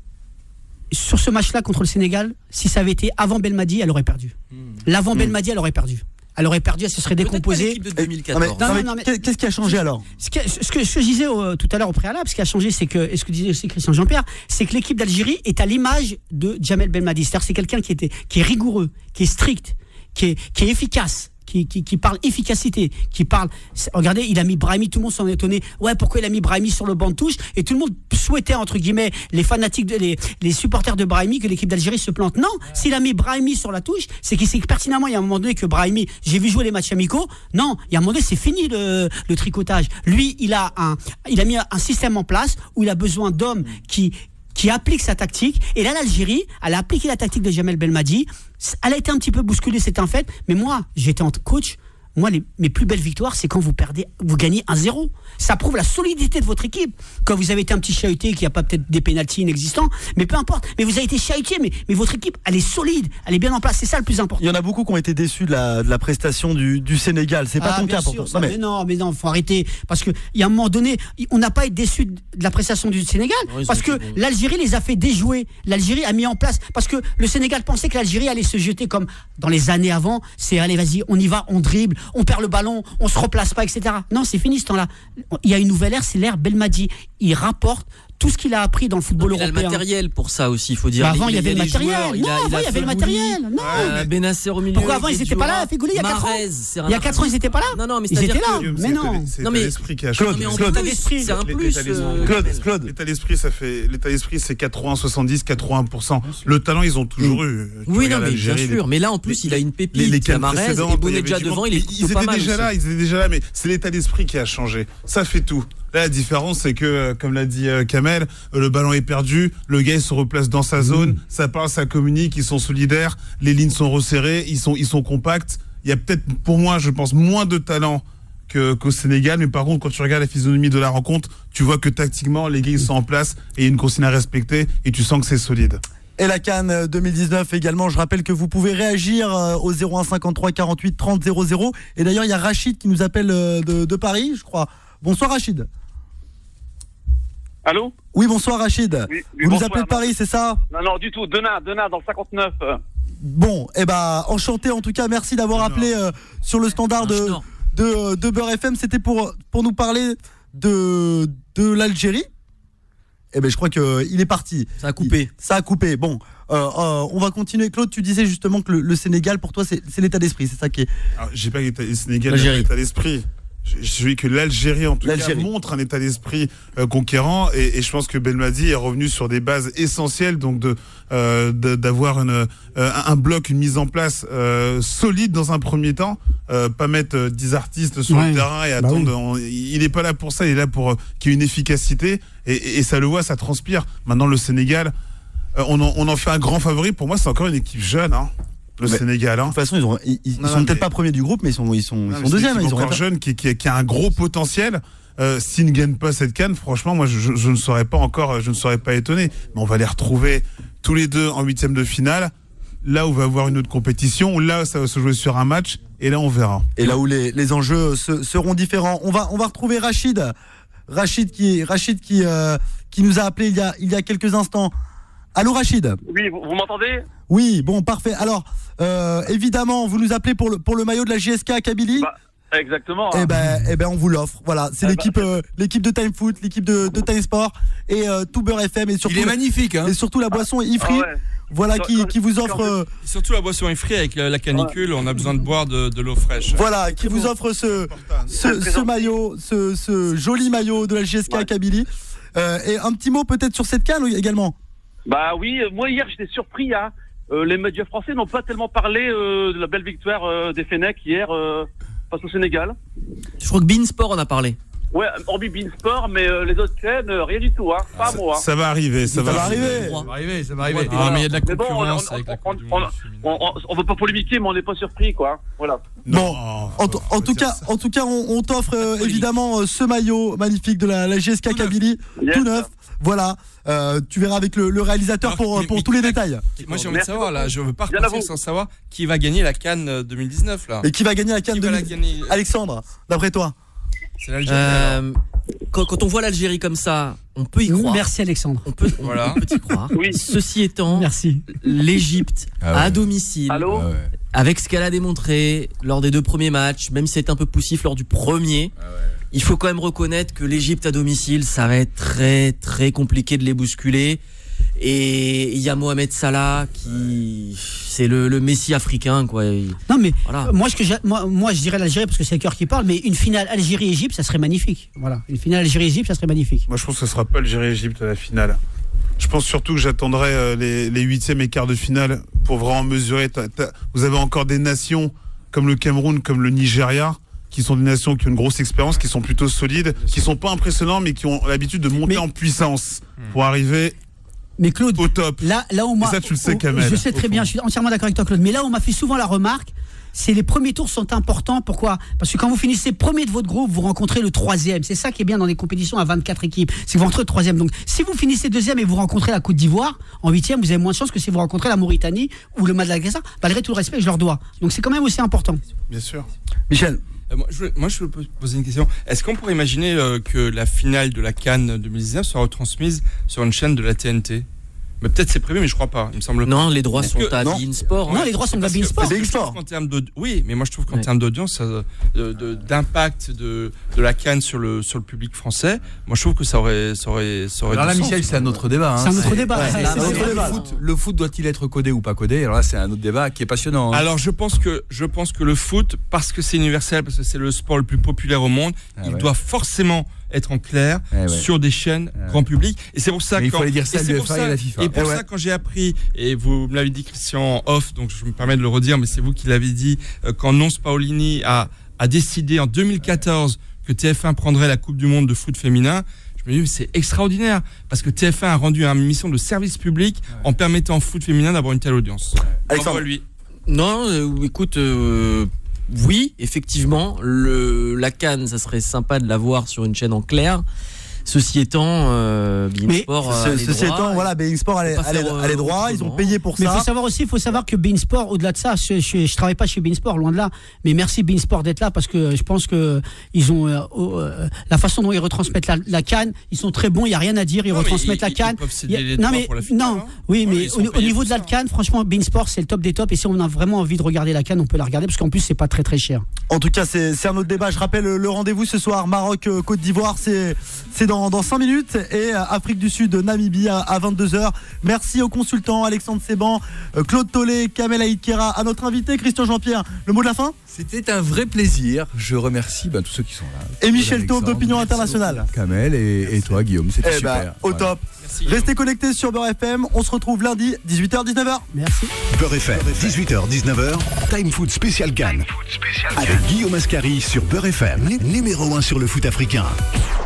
sur ce match-là contre le Sénégal, si ça avait été avant Belmadi, elle aurait perdu. L'avant Belmadi, elle aurait perdu. Elle aurait perdu, elle se serait décomposée. De 2014. Qu'est-ce qui a changé alors ? Ce que je disais tout à l'heure au préalable, ce qui a changé, c'est que, et ce que disait aussi Christian Jean-Pierre, c'est que l'équipe d'Algérie est à l'image de Djamel Belmadi. C'est-à-dire c'est quelqu'un qui est rigoureux, qui est strict, qui est efficace. Qui parle efficacité, qui parle. Regardez, il a mis Brahimi, tout le monde s'en est étonné. Ouais, pourquoi il a mis Brahimi sur le banc de touche ? Et tout le monde souhaitait, entre guillemets, les fanatiques, les supporters de Brahimi, que l'équipe d'Algérie se plante. Non, s'il a mis Brahimi sur la touche, c'est qu'il sait que pertinemment, il y a un moment donné que Brahimi, j'ai vu jouer les matchs amicaux. Non, il y a un moment donné, c'est fini le tricotage. Lui, il a mis un système en place où il a besoin d'hommes qui applique sa tactique. Et là, l'Algérie, elle a appliqué la tactique de Djamel Belmadi. Elle a été un petit peu bousculée, c'est un fait. Mais moi, j'étais en coach. Moi, mes plus belles victoires, c'est quand vous gagnez 1-0. Ça prouve la solidité de votre équipe. Quand vous avez été un petit chahuté, qui n'a pas peut-être des pénaltys inexistants, mais peu importe. Mais vous avez été chahuté, mais votre équipe, elle est solide, elle est bien en place. C'est ça le plus important. Il y en a beaucoup qui ont été déçus de la prestation du Sénégal. C'est pas ton cas pour toi. Mais non, faut arrêter. Parce qu'il y a un moment donné, on n'a pas été déçus de la prestation du Sénégal. Parce que l'Algérie les a fait déjouer. L'Algérie a mis en place. Parce que le Sénégal pensait que l'Algérie allait se jeter comme dans les années avant. C'est allez, vas-y, on y va, on dribble. On perd le ballon, on se replace pas, etc. Non, c'est fini ce temps-là. Il y a une nouvelle ère, c'est l'ère Belmadi. Il rapporte tout ce qu'il a appris dans le football européen. Il a le matériel pour ça aussi, il faut dire. Avant, il y avait le matériel. Non, avant, il y avait le matériel. Non. Benasser au milieu. Pourquoi avant, ils n'étaient pas là, Fégouli, il y a 4 ans. Il y a 4 ans, ils n'étaient pas là. Non, mais ils étaient là. Mais non. C'est l'état d'esprit qui a changé. C'est un plus. Claude. L'état d'esprit, c'est 80, 70, 80%. Le talent, ils ont toujours eu. Oui, non, mais bien sûr. Mais là, en plus, il a une pépite. Camarez et Bounedjah devant, il est pas mal. Ils étaient déjà là, mais c'est l'état d'esprit qui a changé. Ça fait tout. Là, la différence, c'est que, comme l'a dit Kamel, le ballon est perdu, le gars il se replace dans sa zone, ça parle, ça communique, ils sont solidaires, les lignes sont resserrées, ils sont compacts. Il y a peut-être, pour moi, je pense, moins de talent qu'au Sénégal, mais par contre, quand tu regardes la physionomie de la rencontre, tu vois que tactiquement, les gars ils sont en place et il y a une consigne à respecter et tu sens que c'est solide. Et la CAN 2019 également, je rappelle que vous pouvez réagir au 01 53 48 30 00. Et d'ailleurs, il y a Rachid qui nous appelle de Paris, je crois. Bonsoir Rachid. Allô ? Oui, bonsoir Rachid. Oui, vous nous appelez de Paris, c'est ça ? Non, du tout. Denain, dans le 59. Bon, enchanté en tout cas. Merci d'avoir appelé sur le standard de Beurre FM. C'était pour nous parler de l'Algérie. Je crois qu'il est parti. Ça a coupé. Bon, on va continuer. Claude, tu disais justement que le Sénégal, pour toi, c'est l'état d'esprit. C'est ça qui est... Alors, j'ai pas le Sénégal, c'est l'état d'esprit. Je dis que l'Algérie, en tout cas, montre un état d'esprit conquérant et je pense que Belmadi est revenu sur des bases essentielles, donc d'avoir un bloc, une mise en place solide dans un premier temps, pas mettre 10 artistes sur le terrain et attendre. Il n'est pas là pour ça, il est là pour qu'il y ait une efficacité et ça le voit, ça transpire. Maintenant, le Sénégal, on en fait un grand favori. Pour moi, c'est encore une équipe jeune, hein. Le Sénégal. De toute façon, ils sont peut-être pas premiers du groupe, mais ils sont deuxièmes. Ils sont encore jeunes, qui a un gros potentiel. S'ils ne gagnent pas cette CAN, franchement, moi, je ne serais pas étonné. Mais on va les retrouver tous les deux en 8e de finale. Là où on va avoir une autre compétition, là ça va se jouer sur un match, et là on verra. Et là où les enjeux seront différents. On va retrouver Rachid qui nous a appelé il y a quelques instants. Allô Rachid ? Oui, vous m'entendez ? Oui, bon, parfait. Alors, évidemment, vous nous appelez pour le maillot de la JSK Kabylie. Exactement. On vous l'offre. Voilà, c'est l'équipe de Time Foot, l'équipe de Time Sport et tout Beurre FM et surtout. Il est magnifique, hein. Et surtout la boisson Ifri. voilà qui vous offre surtout la boisson est free avec la canicule, on a besoin de boire de l'eau fraîche. Voilà, qui vous offre ce maillot, ce joli maillot de la JSK Kabylie. Et un petit mot peut-être sur cette CAN également. Bah oui, moi hier j'étais surpris. Les médias français n'ont pas tellement parlé de la belle victoire des Fennecs hier face au Sénégal. Je crois que Beansport en a parlé. Ouais, hormis Beansport, mais les autres chaînes, rien du tout, pas moi. Ça va arriver, ça va arriver. Ça va arriver. Ah, mais il y a de la Mais bon, concurrence avec la Coupe du Monde. on veut pas polémiquer, mais on n'est pas surpris, quoi. Voilà. Bon, en tout cas, on t'offre évidemment ce maillot magnifique de la JSK Kabylie, tout neuf. Voilà, tu verras avec le réalisateur pour tous les détails. Moi j'ai envie de savoir là, je veux pas repartir sans savoir qui va gagner la CAN 2019 là. Et qui va gagner la CAN 2019 Alexandre, d'après toi? C'est l'Algérie. Quand on voit l'Algérie comme ça, on peut y croire. Merci Alexandre. On peut y croire. Oui. Ceci étant, merci. L'Égypte à domicile, avec ce qu'elle a démontré lors des 2 premiers matchs, même si c'est un peu poussif lors du premier, il faut quand même reconnaître que l'Égypte à domicile, ça va être très très compliqué de les bousculer. Et il y a Mohamed Salah qui c'est le Messi africain quoi. Non mais voilà. moi je dirais l'Algérie parce que c'est le cœur qui parle, mais une finale Algérie-Égypte ça serait magnifique. Voilà, une finale Algérie-Égypte ça serait magnifique. Moi je pense que ce sera pas Algérie-Égypte à la finale. Je pense surtout que j'attendrai les 8e et quarts de finale pour vraiment mesurer. Vous avez encore des nations comme le Cameroun, comme le Nigeria, qui sont des nations qui ont une grosse expérience, qui sont plutôt solides, qui sont pas impressionnants, mais qui ont l'habitude de monter en puissance pour arriver. Mais Claude, au top. Là où moi, ça tu le sais, Kamel. Je sais très bien, je suis entièrement d'accord avec toi, Claude. Mais là, on m'a fait souvent la remarque, c'est les premiers tours sont importants. Pourquoi ? Parce que quand vous finissez premier de votre groupe, vous rencontrez le 3e. C'est ça qui est bien dans les compétitions à 24 équipes. C'est que vous rencontrez le 3e. Donc, si vous finissez 2e et vous rencontrez la Côte d'Ivoire, en 8e, vous avez moins de chance que si vous rencontrez la Mauritanie ou le Madagascar. Malgré tout le respect, je leur dois. Donc, c'est quand même aussi important. Bien sûr. Michel. Moi, je veux poser une question. Est-ce qu'on pourrait imaginer que la finale de la CAN 2019 soit retransmise sur une chaîne de la TNT ? Mais peut-être c'est prévu, mais je crois pas. Il me semble. Non, les droits sont à Beansport. Non, les droits sont à Beansport. Oui, mais moi je trouve qu'en termes d'audience, d'impact de la CAN sur le public français, moi je trouve que ça aurait. Alors là, Michel, c'est un autre débat. C'est un autre débat. Le foot doit-il être codé ou pas codé ? Alors là, c'est un autre débat qui est passionnant. Alors je pense que le foot, parce que c'est universel, parce que c'est le sport le plus populaire au monde, il doit forcément être en clair sur des chaînes grand public. Et c'est pour ça il fallait dire ça à l'UEFA et à la FIFA. Et pour ça, quand j'ai appris, et vous me l'avez dit Christian off, donc je me permets de le redire, mais c'est vous qui l'avez dit, quand Nonce Paolini a décidé en 2014 que TF1 prendrait la Coupe du Monde de foot féminin, je me dis c'est extraordinaire, parce que TF1 a rendu une mission de service public en permettant au foot féminin d'avoir une telle audience. Bravo à lui. Non, écoute... Oui, effectivement, la CAN, ça serait sympa de la voir sur une chaîne en clair. Ceci étant, Beansport voilà, Beansport a les droits, ils ont payé pour ça. Mais il faut savoir que Beansport, au-delà de ça, je travaille pas chez Beansport, loin de là, mais merci Beansport d'être là parce que je pense que ils ont la façon dont ils retransmettent la CAN, ils sont très bons, il y a rien à dire, ils retransmettent la CAN. Oui, mais au niveau de la CAN, franchement, Beansport c'est le top des tops et si on a vraiment envie de regarder la CAN, on peut la regarder parce qu'en plus c'est pas très très cher. En tout cas, c'est un autre débat. Je rappelle le rendez-vous ce soir, Maroc Côte d'Ivoire, c'est dans 5 minutes et Afrique du Sud, Namibie à 22h. Merci aux consultants Alexandre Seban, Claude Tollet, Kamel Aïkera, à notre invité Christian Jean-Pierre. Le mot de la fin ? C'était un vrai plaisir. Je remercie tous ceux qui sont là. Et Michel Taube d'Opinion Internationale. Kamel et toi Guillaume, c'était super. Au top. Merci. Restez connectés sur Beurre FM. On se retrouve lundi 18h-19h. Merci. Beurre FM 18h-19h. Time Foot Spécial CAN avec Guillaume Ascari sur Beurre FM, numéro 1 sur le foot africain.